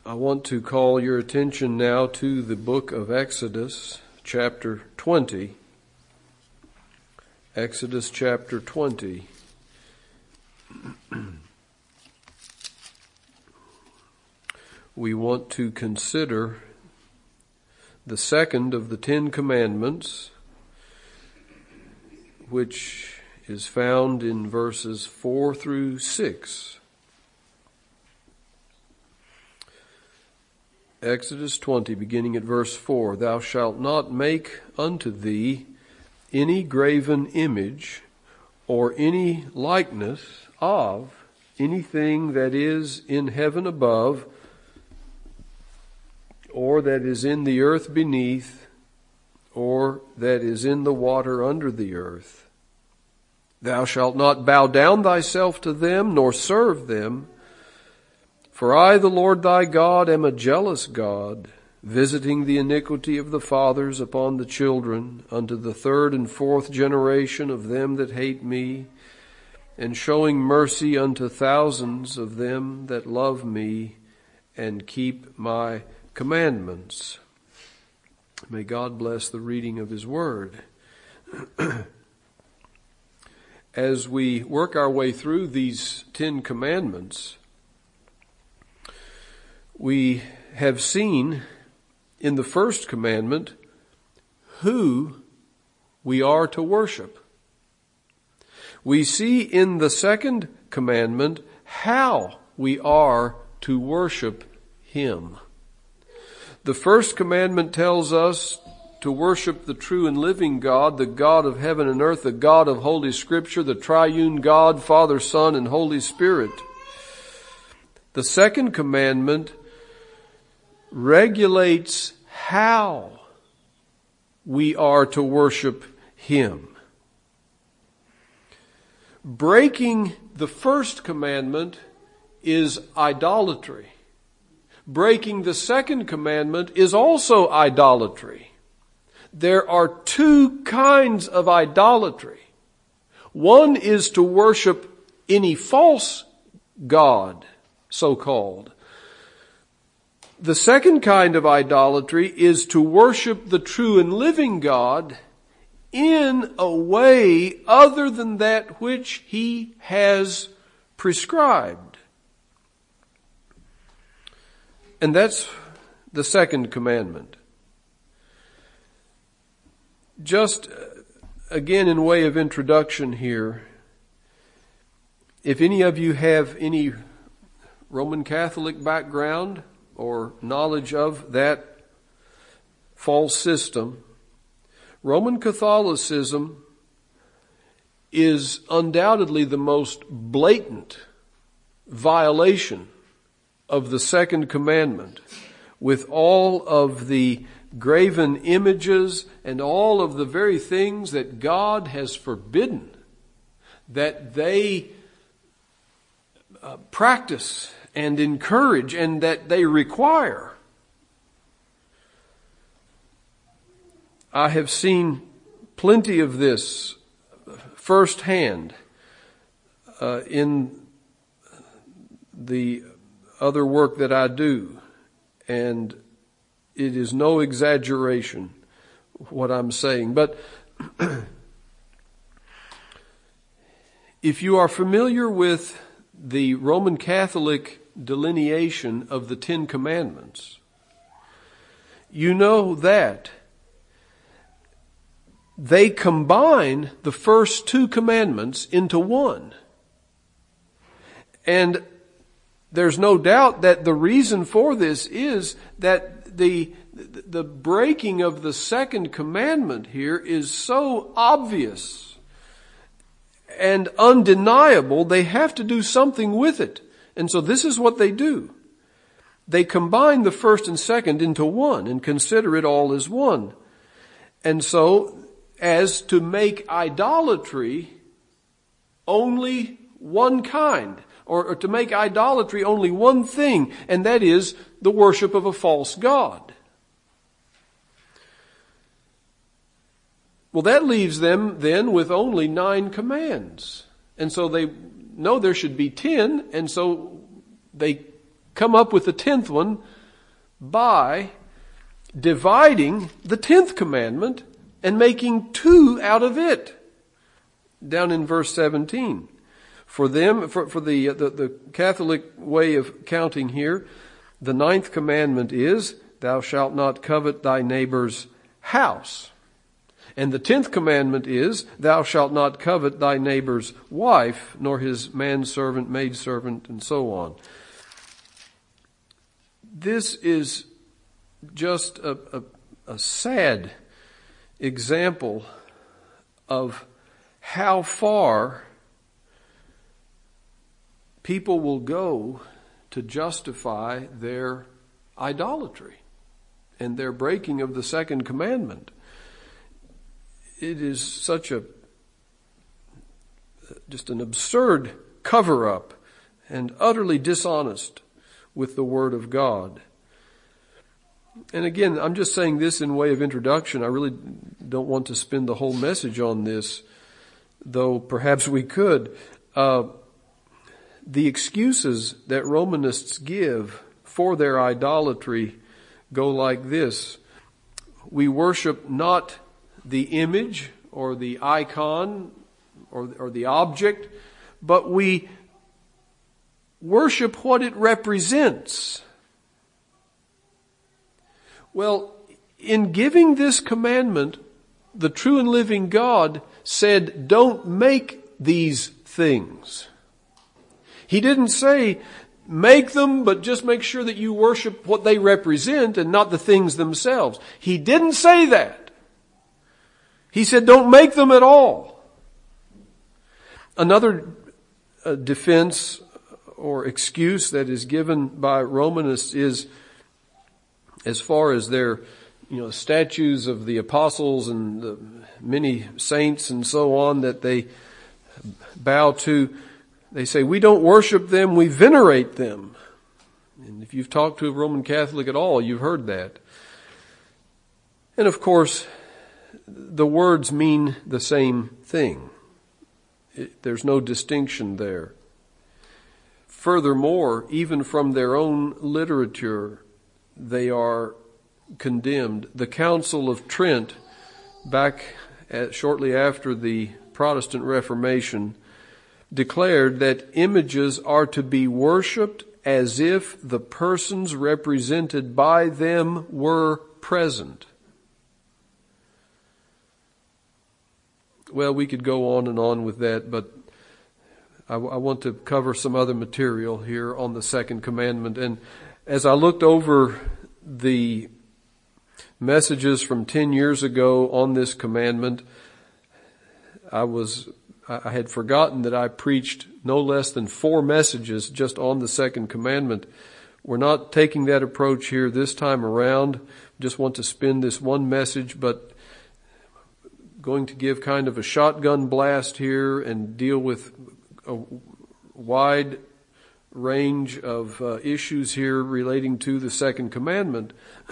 I want to call your attention now to the book of Exodus, chapter 20. Exodus chapter 20. We want to consider the second of the 10 Commandments, which is found in verses 4 through 6. Exodus 20, beginning at verse 4. Thou shalt not make unto thee any graven image or any likeness of anything that is in heaven above, or that is in the earth beneath, or that is in the water under the earth. Thou shalt not bow down thyself to them, nor serve them. For I, the Lord thy God, am a jealous God, visiting the iniquity of the fathers upon the children, unto the third and fourth generation of them that hate me, and showing mercy unto thousands of them that love me and keep my commandments. May God bless the reading of His Word. As we work our way through these 10 commandments, we have seen in the first commandment who we are to worship. We see in the second commandment how we are to worship Him. The first commandment tells us to worship the true and living God, the God of heaven and earth, the God of Holy Scripture, the triune God, Father, Son, and Holy Spirit. The second commandment regulates how we are to worship Him. Breaking the first commandment is idolatry. Breaking the second commandment is also idolatry. There are two kinds of idolatry. One is to worship any false god, so-called. The second kind of idolatry is to worship the true and living God in a way other than that which He has prescribed. And that's the second commandment. Just again in way of introduction here, if any of you have any Roman Catholic background or knowledge of that false system, Roman Catholicism is undoubtedly the most blatant violation of the second commandment, with all of the graven images and all of the very things that God has forbidden that they practice and encourage and that they require. I have seen plenty of this firsthand in the other work that I do, and it is no exaggeration what I'm saying. But if you are familiar with the Roman Catholic delineation of the 10 Commandments, you know that they combine the first 2 commandments into one. And there's no doubt that the reason for this is that the breaking of the second commandment here is so obvious and undeniable, they have to do something with it. And so this is what they do. They combine the first and second into one and consider it all as one. And so, as to make idolatry only one kind, or to make idolatry only one thing, and that is the worship of a false god. Well, that leaves them then with only 9 commands. And so they know there should be 10, and so they come up with the 10th one by dividing the 10th commandment and making 2 out of it. Down in verse 17. For the Catholic way of counting here, the 9th commandment is, thou shalt not covet thy neighbor's house. And the 10th commandment is, thou shalt not covet thy neighbor's wife, nor his manservant, maidservant, and so on. This is just a sad example of how far people will go to justify their idolatry and their breaking of the 2nd commandment. It is such just an absurd cover-up and utterly dishonest with the Word of God. And again, I'm just saying this in way of introduction. I really don't want to spend the whole message on this, though perhaps we could. The excuses that Romanists give for their idolatry go like this. We worship not the image or the icon or the object, but we worship what it represents. Well, in giving this commandment, the true and living God said, don't make these things. He didn't say, make them, but just make sure that you worship what they represent and not the things themselves. He didn't say that. He said, don't make them at all. Another defense or excuse that is given by Romanists is, as far as their, statues of the apostles and the many saints and so on that they bow to, they say, we don't worship them, we venerate them. And if you've talked to a Roman Catholic at all, you've heard that. And of course, the words mean the same thing. There's no distinction there. Furthermore, even from their own literature, they are condemned. The Council of Trent, shortly after the Protestant Reformation, declared that images are to be worshipped as if the persons represented by them were present. Well, we could go on and on with that, but I want to cover some other material here on the 2nd commandment. And as I looked over the messages from 10 years ago on this commandment, I had forgotten that I preached no less than 4 messages just on the 2nd commandment. We're not taking that approach here this time around. Just want to spin this one message, but going to give kind of a shotgun blast here and deal with a wide range of issues here relating to the 2nd commandment.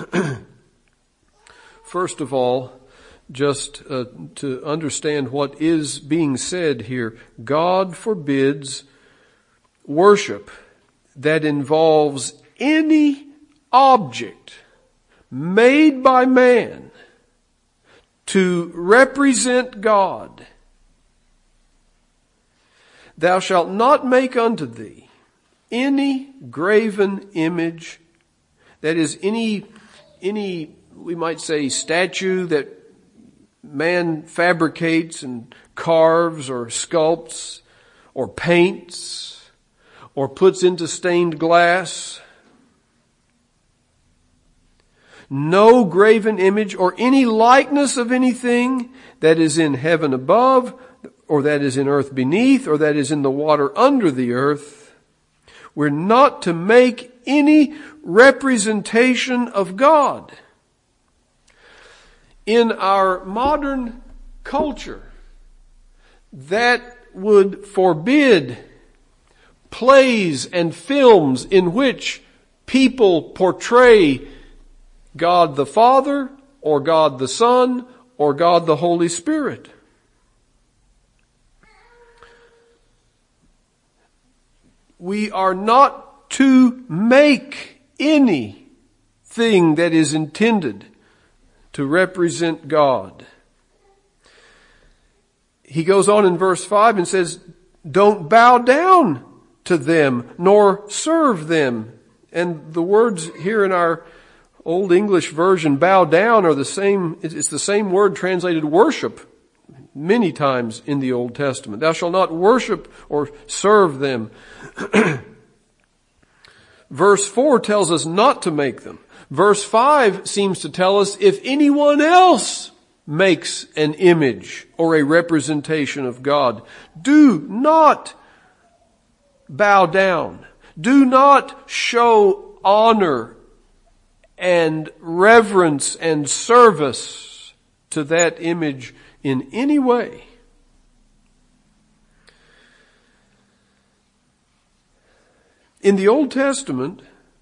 First of all, just to understand what is being said here, God forbids worship that involves any object made by man to represent God. Thou shalt not make unto thee any graven image, that is any, we might say, statue that man fabricates and carves or sculpts or paints or puts into stained glass. No graven image or any likeness of anything that is in heaven above, or that is in earth beneath, or that is in the water under the earth. We're not to make any representation of God. In our modern culture, that would forbid plays and films in which people portray God the Father, or God the Son, or God the Holy Spirit. We are not to make anything thing that is intended to represent God. He goes on in verse 5 and says, don't bow down to them, nor serve them. And the words here in our Old English version, bow down, are the same. It's the same word translated worship many times in the Old Testament. Thou shalt not worship or serve them. Verse 4 tells us not to make them. Verse 5 seems to tell us if anyone else makes an image or a representation of God, do not bow down. Do not show honor and reverence and service to that image in any way. In the Old Testament,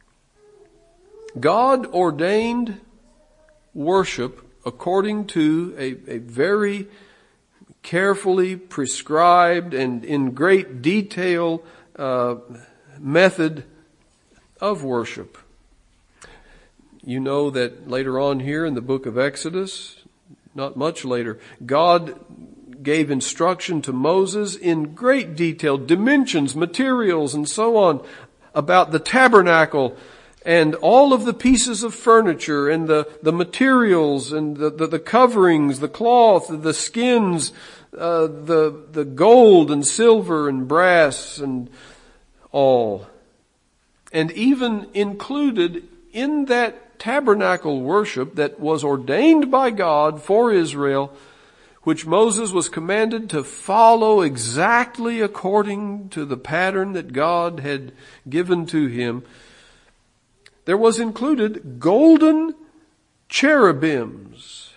God ordained worship according to a very carefully prescribed and in great detail method of worship. You know that later on here in the book of Exodus, not much later, God gave instruction to Moses in great detail, dimensions, materials, and so on, about the tabernacle and all of the pieces of furniture and the materials and the coverings, the cloth, the skins, the gold and silver and brass and all. And even included in that tabernacle worship that was ordained by God for Israel, which Moses was commanded to follow exactly according to the pattern that God had given to him, there was included golden cherubims,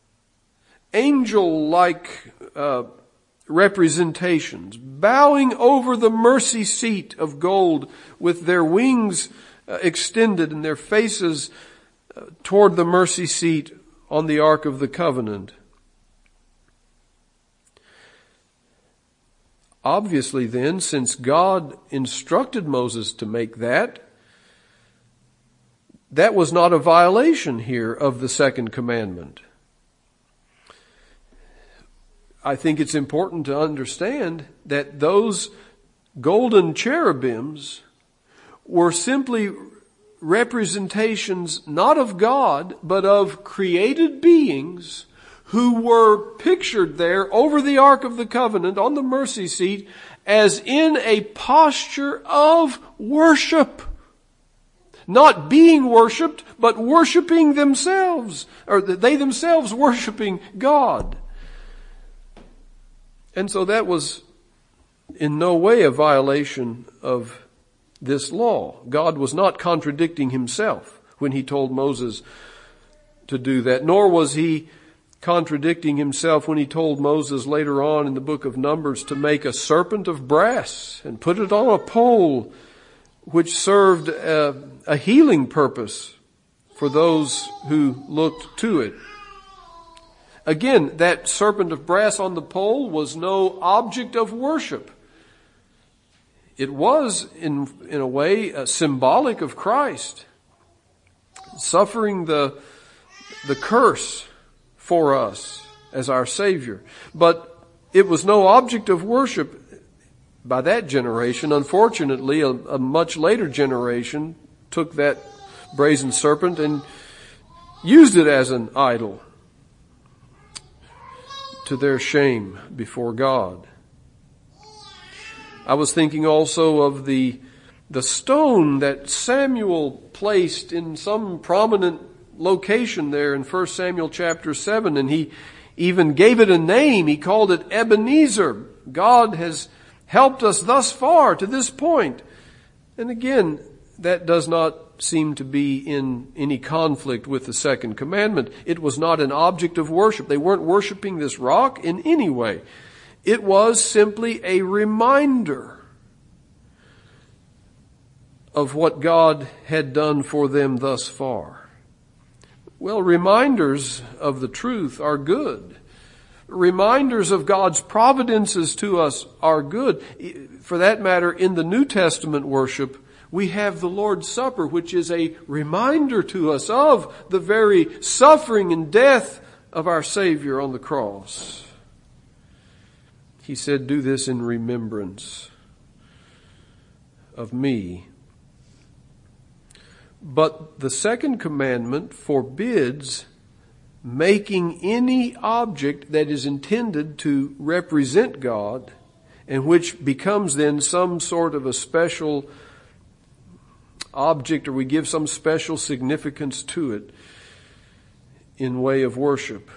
angel-like representations, bowing over the mercy seat of gold with their wings extended and their faces toward the mercy seat on the Ark of the Covenant. Obviously then, since God instructed Moses to make that, that was not a violation here of the second commandment. I think it's important to understand that those golden cherubims were simply representations not of God, but of created beings who were pictured there over the Ark of the Covenant on the mercy seat as in a posture of worship. Not being worshipped, but worshiping themselves, or they themselves worshiping God. And so that was in no way a violation of this law. God was not contradicting himself when he told Moses to do that, nor was he contradicting himself when he told Moses later on in the book of Numbers to make a serpent of brass and put it on a pole, which served a healing purpose for those who looked to it. Again, that serpent of brass on the pole was no object of worship. It was, in a way, symbolic of Christ suffering the curse for us as our Savior. But it was no object of worship by that generation. Unfortunately, a much later generation took that brazen serpent and used it as an idol to their shame before God. I was thinking also of the stone that Samuel placed in some prominent location there in 1 Samuel chapter 7, and he even gave it a name. He called it Ebenezer. God has helped us thus far to this point. And again, that does not seem to be in any conflict with the second commandment. It was not an object of worship. They weren't worshiping this rock in any way. It was simply a reminder of what God had done for them thus far. Well, reminders of the truth are good. Reminders of God's providences to us are good. For that matter, in the New Testament worship, We have the Lord's Supper, which is a reminder to us of the very suffering and death of our Savior on the cross. He said, "Do this in remembrance of me." But the second commandment forbids making any object that is intended to represent God and which becomes then some sort of a special object, or we give some special significance to it in way of worship.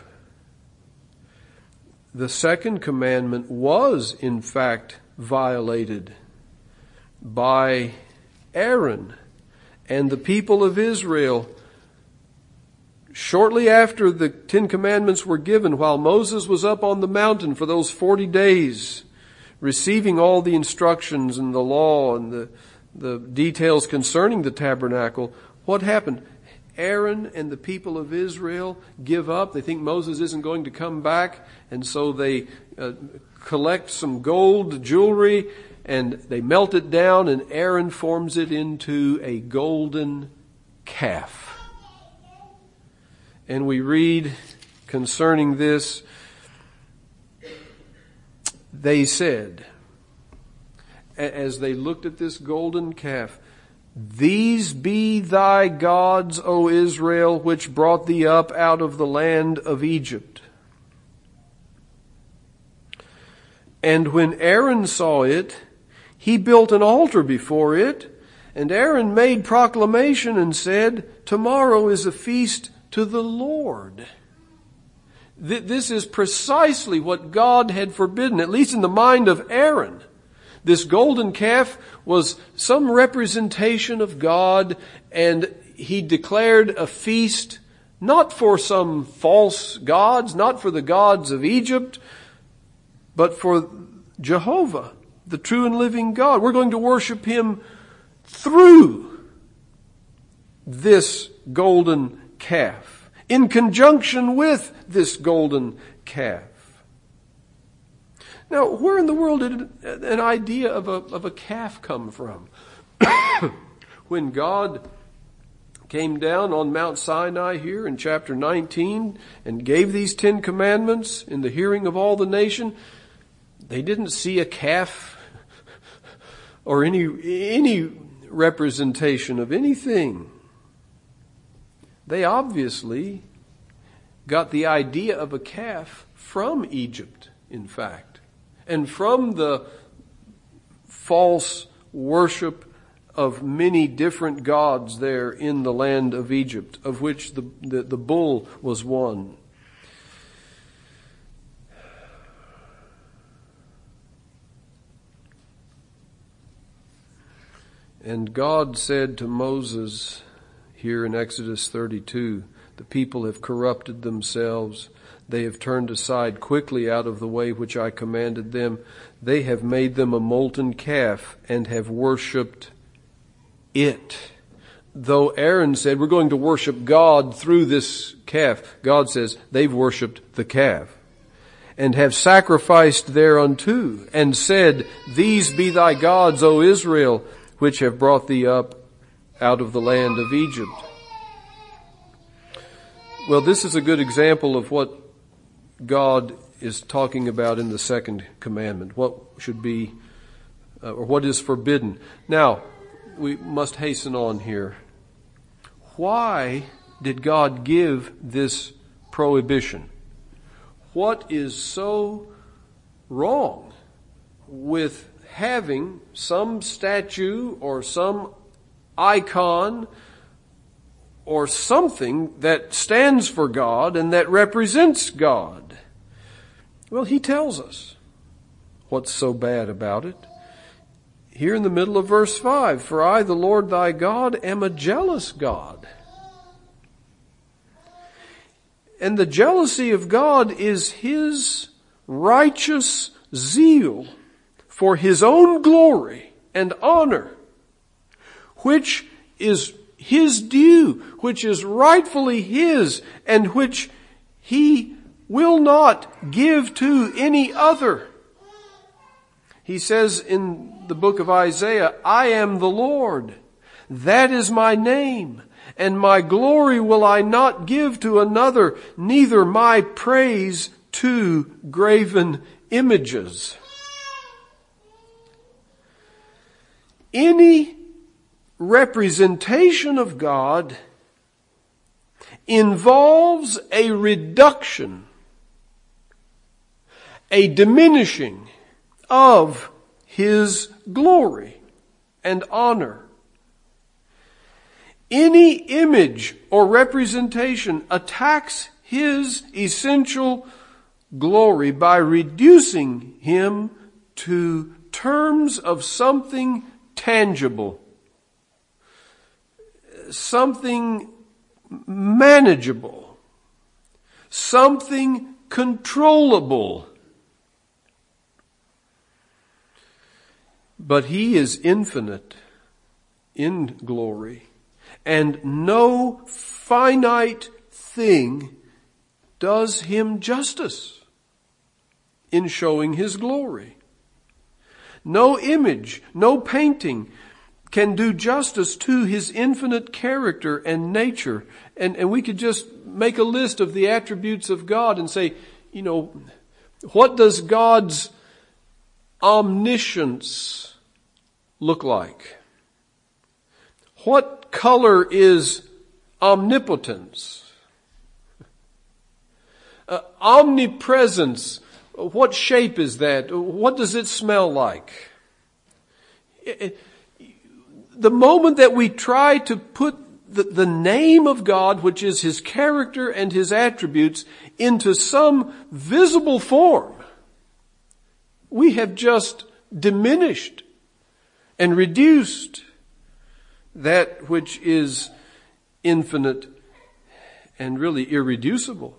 The second commandment was in fact violated by Aaron and the people of Israel shortly after the 10 Commandments were given, while Moses was up on the mountain for those 40 days, receiving all the instructions and the law and the details concerning the tabernacle. What happened? Aaron and the people of Israel give up. They think Moses isn't going to come back, and so they collect some gold jewelry and they melt it down, and Aaron forms it into a golden calf. And we read concerning this, they said, as they looked at this golden calf, "These be thy gods, O Israel, which brought thee up out of the land of Egypt." And when Aaron saw it, he built an altar before it, and Aaron made proclamation and said, "Tomorrow is a feast to the Lord." This is precisely what God had forbidden, at least in the mind of Aaron. This golden calf was some representation of God, and he declared a feast not for some false gods, not for the gods of Egypt, but for Jehovah, the true and living God. We're going to worship Him through this golden calf, in conjunction with this golden calf. Now, where in the world did an idea of a calf come from? When God came down on Mount Sinai here in chapter 19 and gave these 10 commandments in the hearing of all the nation, they didn't see a calf or any representation of anything. They obviously got the idea of a calf from Egypt, in fact, and from the false worship of many different gods there in the land of Egypt, of which the bull was one. And God said to Moses here in Exodus 32, "The people have corrupted themselves. They have turned aside quickly out of the way which I commanded them. They have made them a molten calf and have worshipped it." Though Aaron said, "We're going to worship God through this calf," God says, "They've worshipped the calf and have sacrificed thereunto and said, 'These be thy gods, O Israel, which have brought thee up out of the land of Egypt.'" Well, this is a good example of what God is talking about in the second commandment, what should be, or what is forbidden. Now, we must hasten on here. Why did God give this prohibition? What is so wrong with having some statue or some icon or something that stands for God and that represents God? Well, He tells us what's so bad about it. Here in the middle of verse 5, "For I, the Lord thy God, am a jealous God." And the jealousy of God is His righteous zeal for His own glory and honor, which is His due, which is rightfully His, and which He will not give to any other. He says in the book of Isaiah, "I am the Lord, That is my name, and my glory will I not give to another, neither my praise to graven images. Any representation of God involves a reduction, a diminishing of His glory and honor. Any image or representation attacks His essential glory by reducing Him to terms of something tangible, something manageable, something controllable. But He is infinite in glory, and no finite thing does Him justice in showing His glory. No image, no painting can do justice to His infinite character and nature. And we could just make a list of the attributes of God and say, what does God's omniscience look like? What color is omnipotence? Omnipresence, what shape is that? What does it smell like? The moment that we try to put the name of God, which is His character and His attributes, into some visible form, we have just diminished and reduced that which is infinite and really irreducible.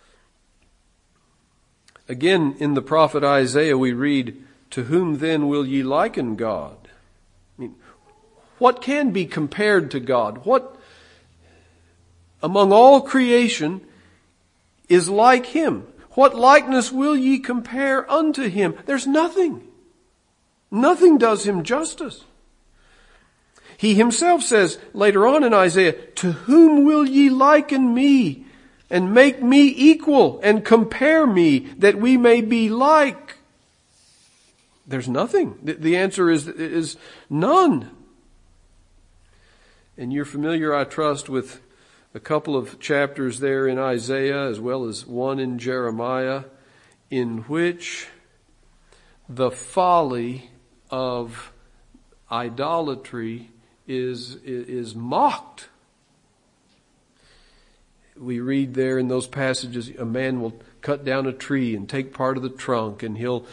Again, in the prophet Isaiah, we read, "To whom then will ye liken God?" What can be compared to God? What among all creation is like Him? What likeness will ye compare unto Him? There's nothing. Nothing does Him justice. He Himself says later on in Isaiah, "To whom will ye liken me, and make me equal, and compare me, that we may be like?" There's nothing. The answer is none. And you're familiar, I trust, with a couple of chapters there in Isaiah, as well as one in Jeremiah, in which the folly of idolatry is mocked. We read there in those passages, a man will cut down a tree and take part of the trunk, and he'll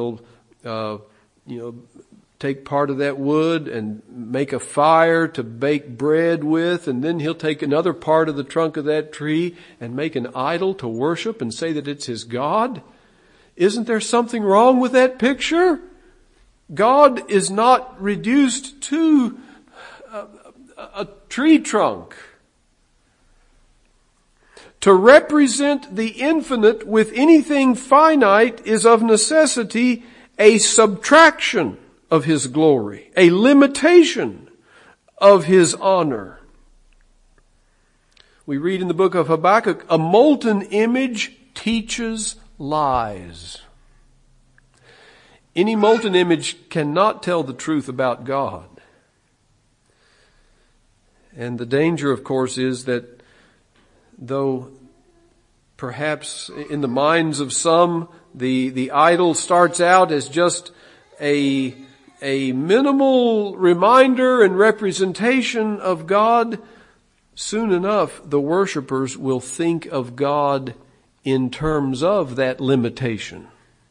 take part of that wood and make a fire to bake bread with, and then he'll take another part of the trunk of that tree and make an idol to worship and say that it's his God. Isn't there something wrong with that picture? God is not reduced to a tree trunk. To represent the infinite with anything finite is of necessity a subtraction of His glory, a limitation of His honor. We read in the book of Habakkuk, "A molten image teaches lies." Any molten image cannot tell the truth about God. And the danger, of course, is that though perhaps in the minds of some, the idol starts out as just a minimal reminder and representation of God, soon enough the worshipers will think of God in terms of that limitation.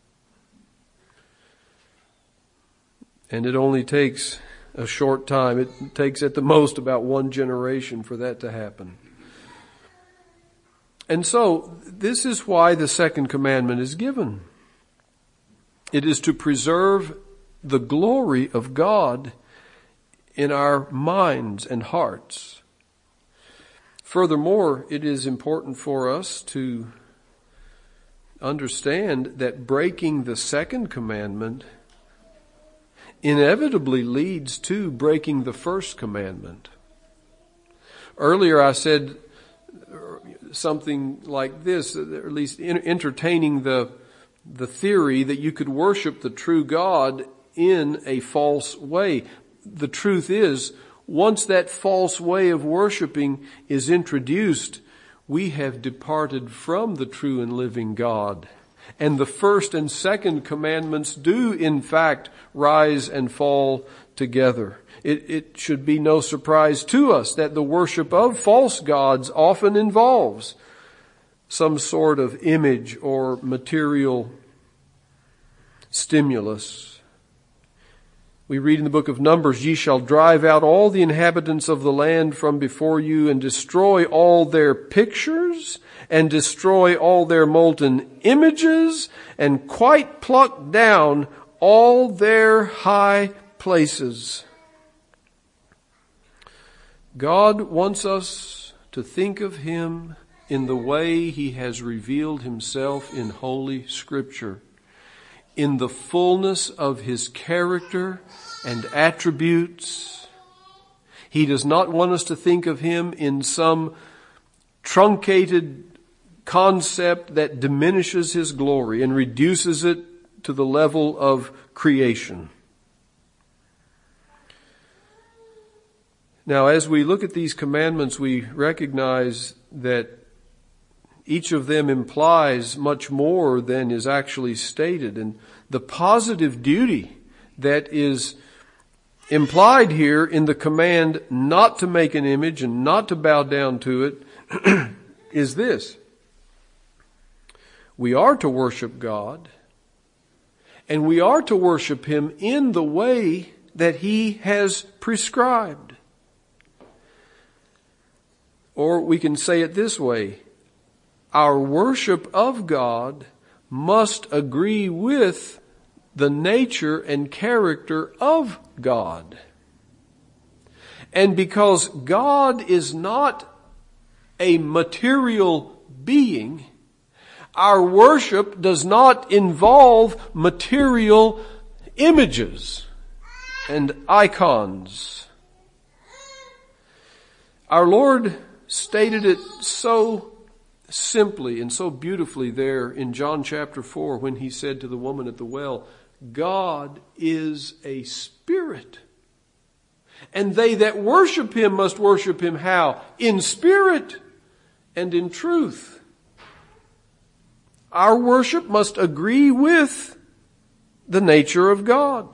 And it only takes a short time. It takes at the most about one generation for that to happen. And so, this is why the second commandment is given. It is to preserve the glory of God in our minds and hearts. Furthermore, it is important for us to understand that breaking the second commandment inevitably leads to breaking the first commandment. Earlier I said something like this, or at least entertaining the theory that you could worship the true God in a false way. The truth is, once that false way of worshiping is introduced, we have departed from the true and living God. And the first and second commandments do, in fact, rise and fall together. It should be no surprise to us that the worship of false gods often involves some sort of image or material stimulus. We read in the book of Numbers, "Ye shall drive out all the inhabitants of the land from before you and destroy all their pictures and destroy all their molten images and quite pluck down all their high places." God wants us to think of Him in the way He has revealed Himself in Holy Scripture, in the fullness of His character and attributes. He does not want us to think of Him in some truncated concept that diminishes His glory and reduces it to the level of creation. Now, as we look at these commandments, we recognize that each of them implies much more than is actually stated. And the positive duty that is implied here in the command not to make an image and not to bow down to it is this. We are to worship God, and we are to worship Him in the way that He has prescribed. Or we can say it this way: our worship of God must agree with the nature and character of God. And because God is not a material being, our worship does not involve material images and icons. Our Lord stated it so simply and so beautifully there in John chapter 4 when He said to the woman at the well, God is a spirit, and they that worship Him must worship Him how? In spirit and in truth. Our worship must agree with the nature of God.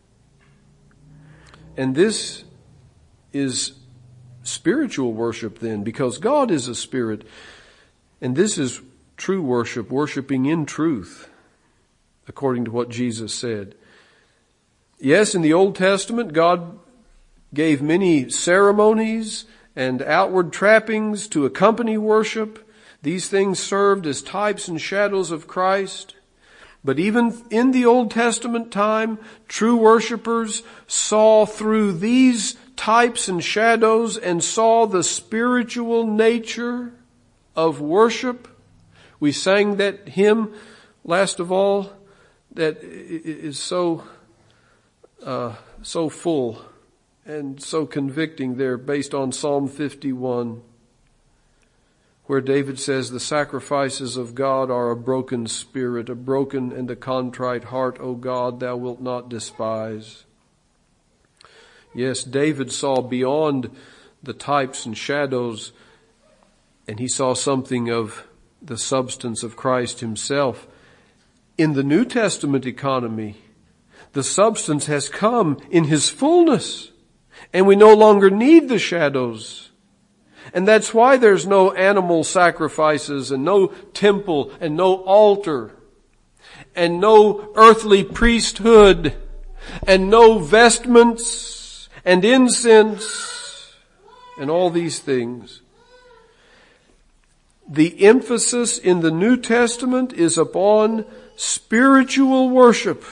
And this is spiritual worship then, because God is a spirit. And this is true worship, worshiping in truth, according to what Jesus said. Yes, in the Old Testament, God gave many ceremonies and outward trappings to accompany worship. These things served as types and shadows of Christ. But even in the Old Testament time, true worshipers saw through these types and shadows and saw the spiritual nature of worship. We sang that hymn, last of all, that is so full and so convicting there, based on Psalm 51, where David says, the sacrifices of God are a broken spirit, a broken and a contrite heart, O God, thou wilt not despise. Yes, David saw beyond the types and shadows, and he saw something of the substance of Christ Himself. In the New Testament economy, the substance has come in His fullness, and we no longer need the shadows. And that's why there's no animal sacrifices and no temple and no altar and no earthly priesthood and no vestments and incense and all these things. The emphasis in the New Testament is upon spiritual worship.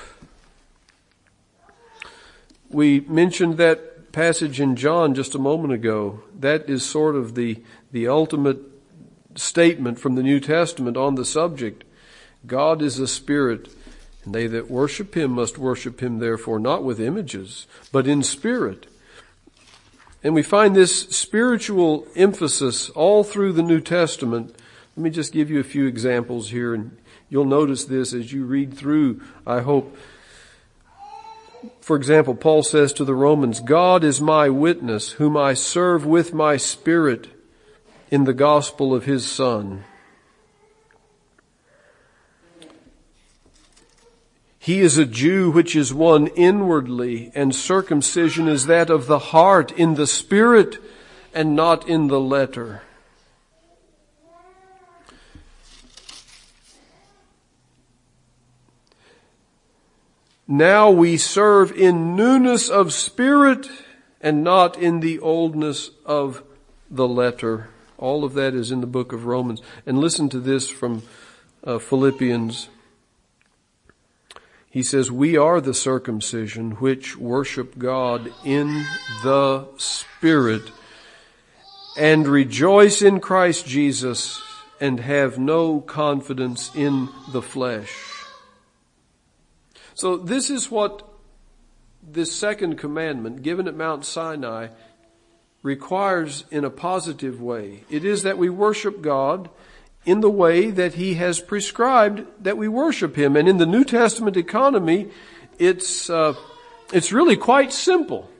We mentioned that passage in John just a moment ago. That is sort of the ultimate statement from the New Testament on the subject. God is a spirit, And they that worship him must worship him therefore not with images, but in spirit. And we find this spiritual emphasis all through the New Testament. Let me just give you a few examples here, and you'll notice this as you read through, I hope. For example, Paul says to the Romans, God is my witness, whom I serve with my spirit in the gospel of his Son. He is a Jew which is one inwardly, and circumcision is that of the heart in the spirit and not in the letter. Now we serve in newness of spirit and not in the oldness of the letter. All of that is in the book of Romans. And listen to this from Philippians. He says, we are the circumcision which worship God in the Spirit and rejoice in Christ Jesus and have no confidence in the flesh. So this is what this second commandment given at Mount Sinai requires in a positive way. It is that we worship God in the way that he has prescribed that we worship him. And in the New Testament economy, it's really quite simple.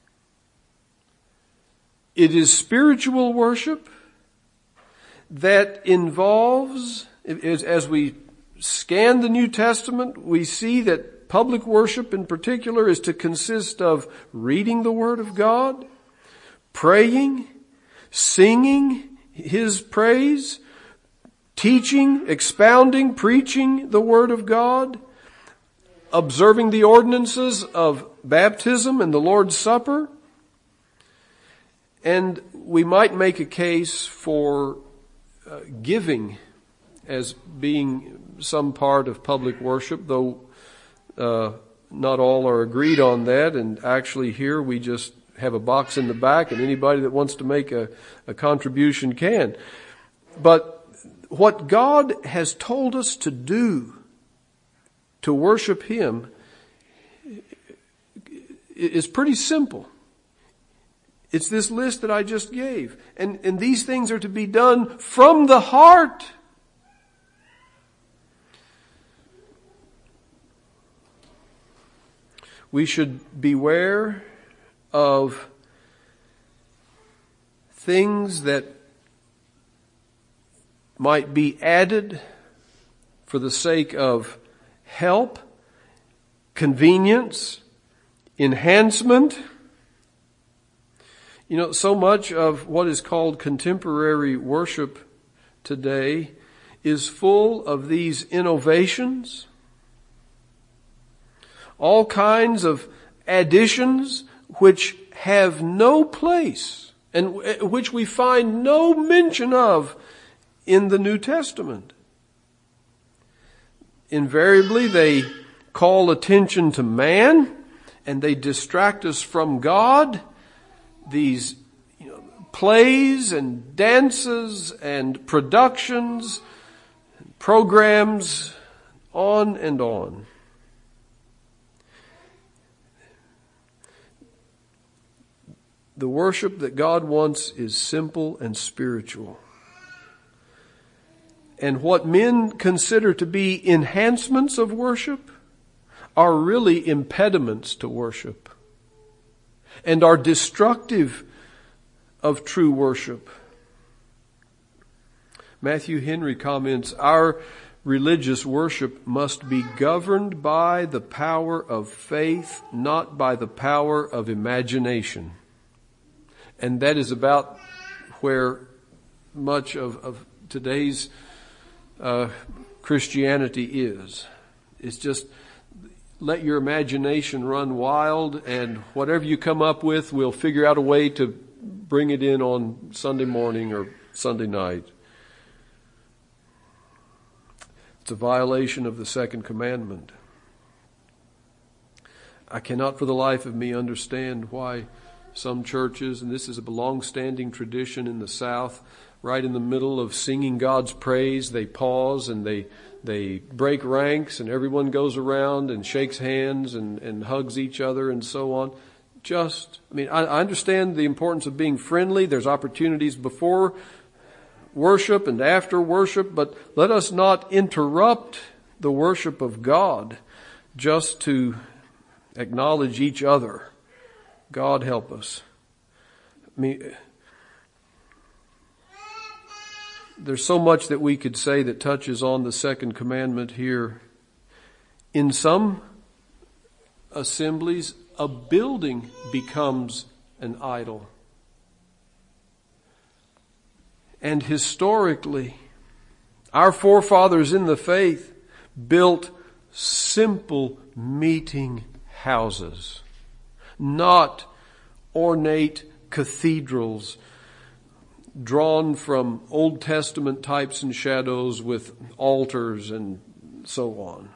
It is spiritual worship that involves, as we scan the New Testament, we see that public worship in particular is to consist of reading the Word of God, praying, singing his praise, teaching, expounding, preaching the Word of God, observing the ordinances of baptism and the Lord's Supper. And we might make a case for giving as being some part of public worship, though not all are agreed on that. And actually here we just have a box in the back, and anybody that wants to make a contribution can. But what God has told us to do to worship him is pretty simple. It's this list that I just gave. And these things are to be done from the heart. We should beware of things that might be added for the sake of help, convenience, enhancement. You know, so much of what is called contemporary worship today is full of these innovations, all kinds of additions which have no place and which we find no mention of in the New Testament. Invariably, they call attention to man and they distract us from God. These plays and dances and productions, programs, on and on. The worship that God wants is simple and spiritual. And what men consider to be enhancements of worship are really impediments to worship and are destructive of true worship. Matthew Henry comments, our religious worship must be governed by the power of faith, not by the power of imagination. And that is about where much of today's Christianity is. It's just let your imagination run wild, and whatever you come up with, we'll figure out a way to bring it in on Sunday morning or Sunday night. It's a violation of the second commandment. I cannot for the life of me understand why some churches, and this is a long-standing tradition in the South, right in the middle of singing God's praise, they pause and they they break ranks and everyone goes around and shakes hands and hugs each other and so on. I understand the importance of being friendly. There's opportunities before worship and after worship, but let us not interrupt the worship of God just to acknowledge each other. God help us. There's so much that we could say that touches on the second commandment here. In some assemblies, a building becomes an idol. And historically, our forefathers in the faith built simple meeting houses, not ornate cathedrals drawn from Old Testament types and shadows with altars and so on.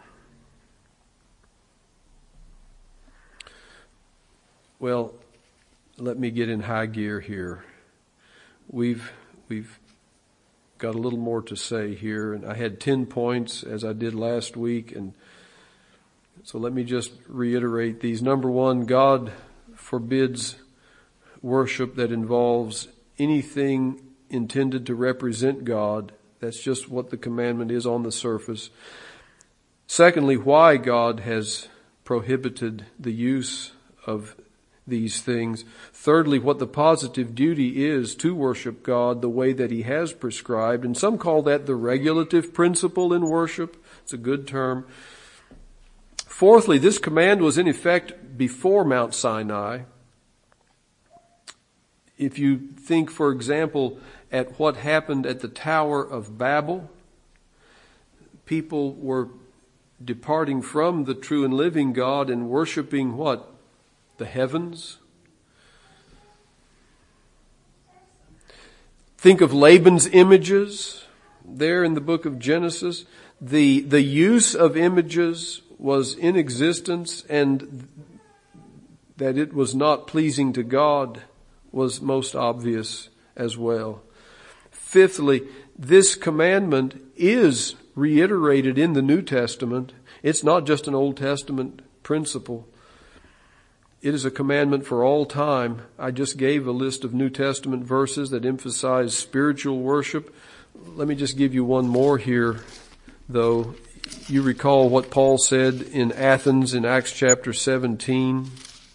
Well, let me get in high gear here. We've got a little more to say here, and I had 10 points as I did last week, and so let me just reiterate these. Number one, God forbids worship that involves anything intended to represent God. That's just what the commandment is on the surface. Secondly, why God has prohibited the use of these things. Thirdly, what the positive duty is to worship God the way that He has prescribed. And some call that the regulative principle in worship. It's a good term. Fourthly, this command was in effect before Mount Sinai. If you think, for example, at what happened at the Tower of Babel, people were departing from the true and living God and worshiping what? The heavens. Think of Laban's images there in the book of Genesis. The use of images was in existence, and that it was not pleasing to God was most obvious as well. Fifthly, this commandment is reiterated in the New Testament. It's not just an Old Testament principle. It is a commandment for all time. I just gave a list of New Testament verses that emphasize spiritual worship. Let me just give you one more here, though. You recall what Paul said in Athens in Acts chapter 17.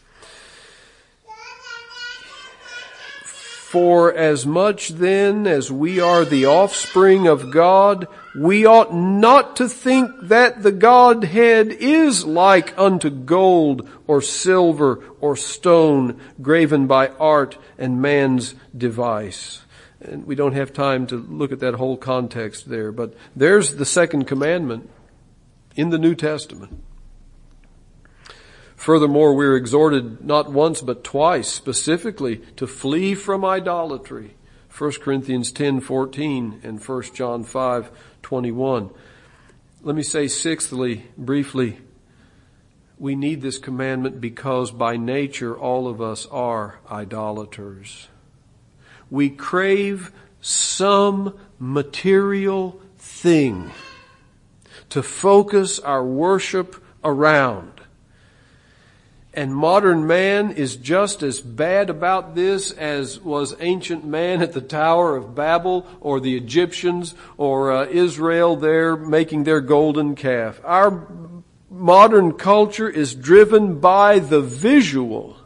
For as much then as we are the offspring of God, we ought not to think that the Godhead is like unto gold or silver or stone graven by art and man's device. And we don't have time to look at that whole context there, but there's the second commandment in the New Testament. Furthermore, we're exhorted not once but twice specifically to flee from idolatry. 1 Corinthians 10:14 and 1 John 5:21. Let me say sixthly, briefly, we need this commandment because by nature all of us are idolaters. We crave some material thing to focus our worship around. And modern man is just as bad about this as was ancient man at the Tower of Babel, or the Egyptians, or Israel there making their golden calf. Our modern culture is driven by the visual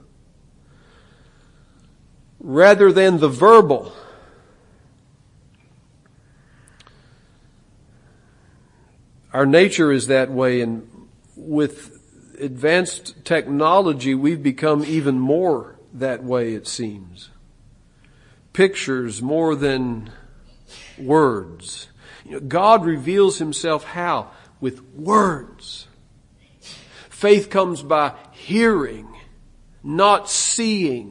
rather than the verbal. Our nature is that way, and with advanced technology, we've become even more that way, it seems. Pictures more than words. God reveals Himself how? With words. Faith comes by hearing, not seeing.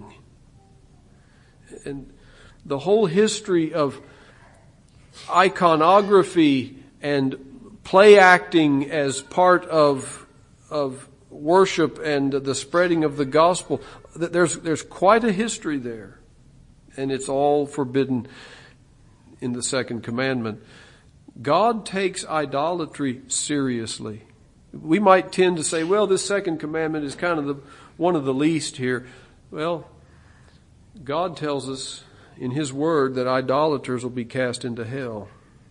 And the whole history of iconography and play acting as part of worship and the spreading of the gospel, there's quite a history there. And it's all forbidden in the second commandment. God takes idolatry seriously. We might tend to say, well, this second commandment is kind of one of the least here. Well, God tells us in His Word that idolaters will be cast into hell.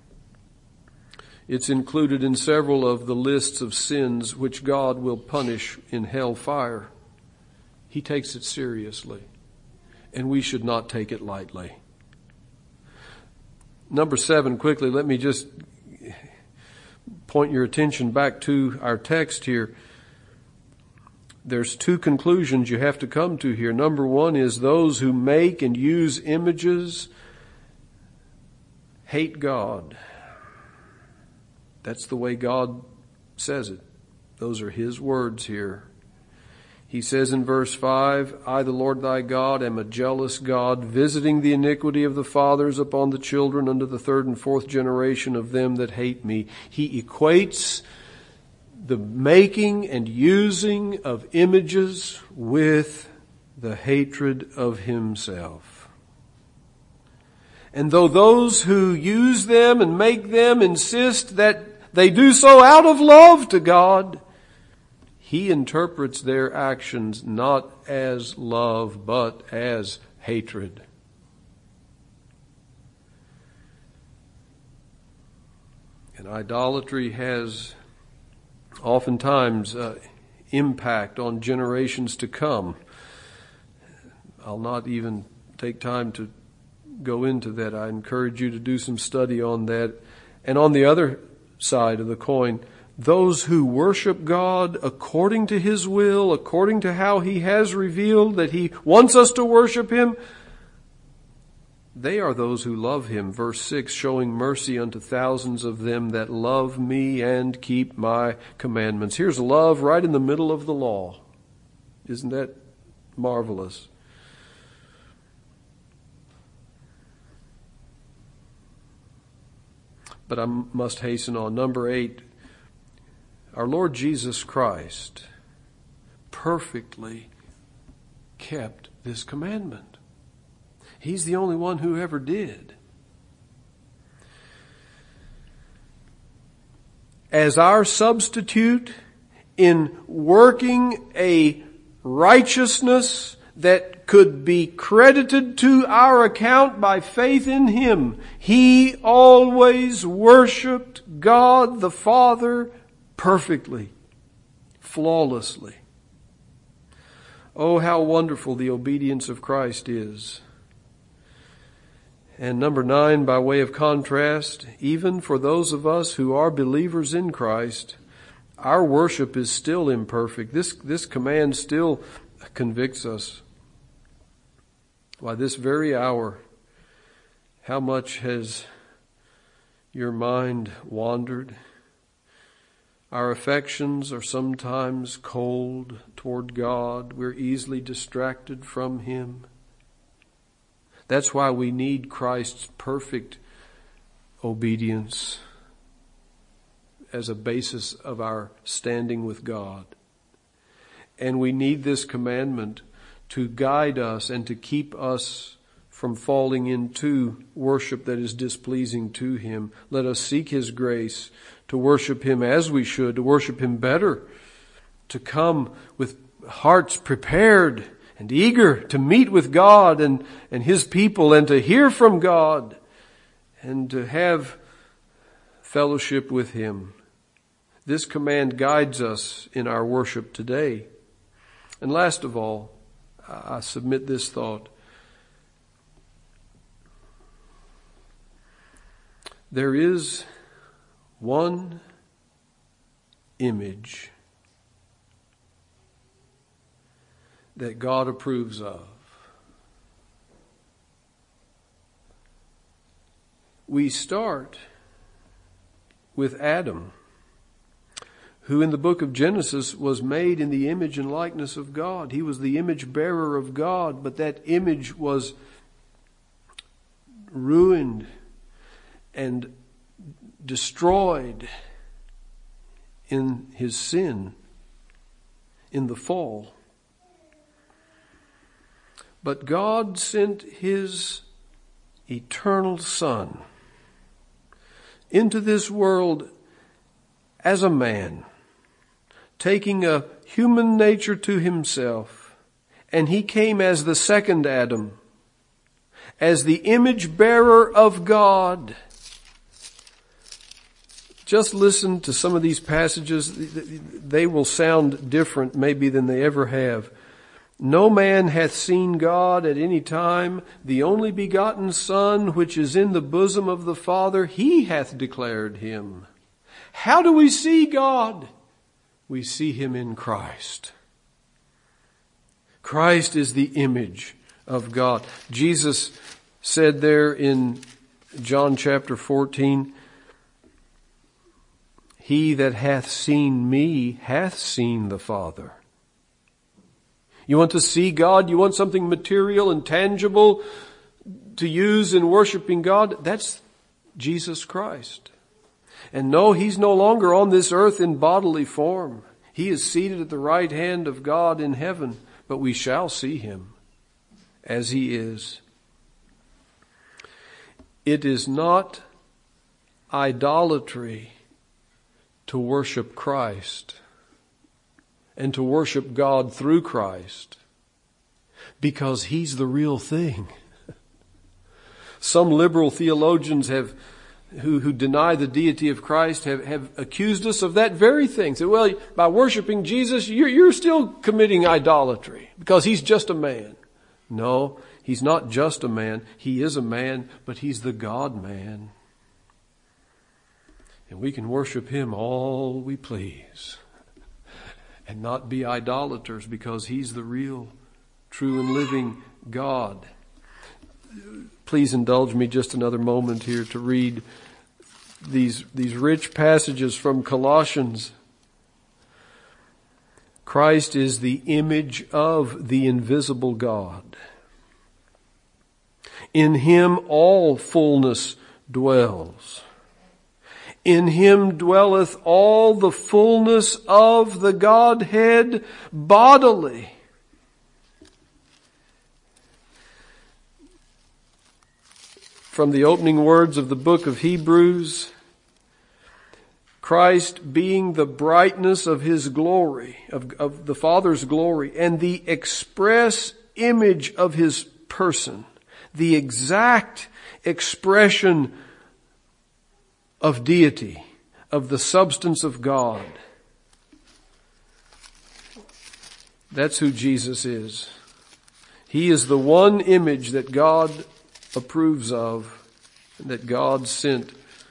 It's included in several of the lists of sins which God will punish in hell fire. He takes it seriously, and we should not take it lightly. Number 7, quickly, let me just point your attention back to our text here. There's 2 conclusions you have to come to here. Number 1 is those who make and use images hate God. That's the way God says it. Those are His words here. He says in verse 5, I, the Lord thy God, am a jealous God, visiting the iniquity of the fathers upon the children unto the 3rd and 4th generation of them that hate me. He equates the making and using of images with the hatred of Himself. And though those who use them and make them insist that they do so out of love to God, He interprets their actions not as love, but as hatred. And idolatry has oftentimes impact on generations to come. I'll not even take time to go into that. I encourage you to do some study on that. And on the other side of the coin, those who worship God according to His will, according to how He has revealed that He wants us to worship Him, they are those who love Him. Verse 6, showing mercy unto thousands of them that love me and keep my commandments. Here's love right in the middle of the law. Isn't that marvelous? But I must hasten on. Number 8, our Lord Jesus Christ perfectly kept this commandment. He's the only one who ever did. As our substitute in working a righteousness that could be credited to our account by faith in Him, He always worshiped God the Father perfectly, flawlessly. Oh, how wonderful the obedience of Christ is. And number 9, by way of contrast, even for those of us who are believers in Christ, our worship is still imperfect. This command still convicts us. Why, this very hour, how much has your mind wandered? Our affections are sometimes cold toward God. We're easily distracted from Him. That's why we need Christ's perfect obedience as a basis of our standing with God. And we need this commandment to guide us and to keep us from falling into worship that is displeasing to Him. Let us seek His grace to worship Him as we should, to worship Him better, to come with hearts prepared and eager to meet with God and His people and to hear from God and to have fellowship with Him. This command guides us in our worship today. And last of all, I submit this thought. There is one image that God approves of. We start with Adam, who in the book of Genesis was made in the image and likeness of God. He was the image bearer of God, but that image was ruined and destroyed in his sin, in the fall. But God sent His eternal Son into this world as a man, taking a human nature to himself, and he came as the second Adam, as the image bearer of God. Just listen to some of these passages. They will sound different maybe than they ever have. No man hath seen God at any time. The only begotten Son, which is in the bosom of the Father, he hath declared him. How do we see God? We see him in Christ. Christ is the image of God. Jesus said there in John chapter 14, he that hath seen me hath seen the Father. You want to see God? You want something material and tangible to use in worshiping God? That's Jesus Christ. And no, he's no longer on this earth in bodily form. He is seated at the right hand of God in heaven, but we shall see him as he is. It is not idolatry to worship Christ and to worship God through Christ, because he's the real thing. Some liberal theologians who deny the deity of Christ have accused us of that very thing. Said, well, by worshiping Jesus, you're still committing idolatry because he's just a man. No, he's not just a man. He is a man, but he's the God-man. And we can worship him all we please and not be idolaters, because he's the real, true and living God. Please indulge me just another moment here to read these rich passages from Colossians. Christ is the image of the invisible God. In him all fullness dwells. In him dwelleth all the fullness of the Godhead bodily. From the opening words of the book of Hebrews, Christ being the brightness of his glory, of the Father's glory, and the express image of his person, the exact expression of deity, of the substance of God. That's who Jesus is. He is the one image that God approves of, and that God sent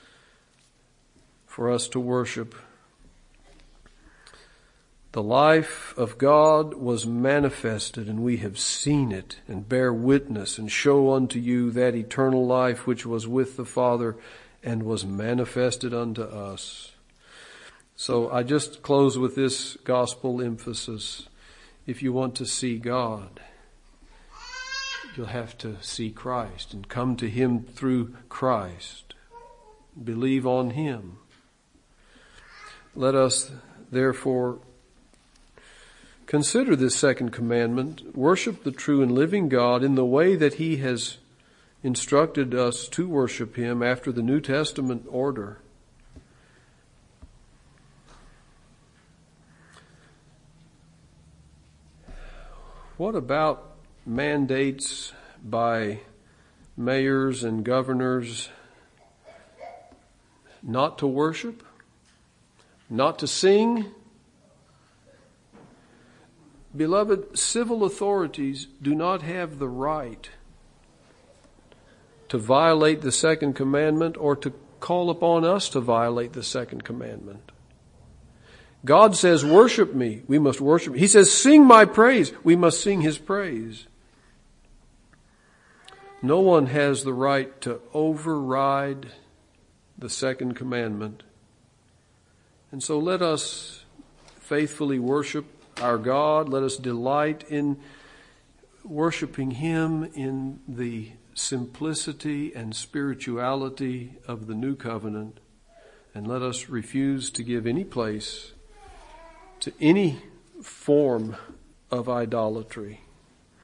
for us to worship. The life of God was manifested, and we have seen it, and bear witness, and show unto you that eternal life which was with the Father and was manifested unto us. So I just close with this gospel emphasis. If you want to see God, you'll have to see Christ and come to him through Christ. Believe on him. Let us therefore consider this second commandment. Worship the true and living God in the way that he has instructed us to worship him after the New Testament order. What about mandates by mayors and governors not to worship, not to sing? Beloved, civil authorities do not have the right to violate the second commandment or to call upon us to violate the second commandment. God says, worship me. We must worship. He says, sing my praise. We must sing his praise. No one has the right to override the second commandment. And so let us faithfully worship our God. Let us delight in worshiping him in the simplicity and spirituality of the new covenant. And let us refuse to give any place to any form of idolatry.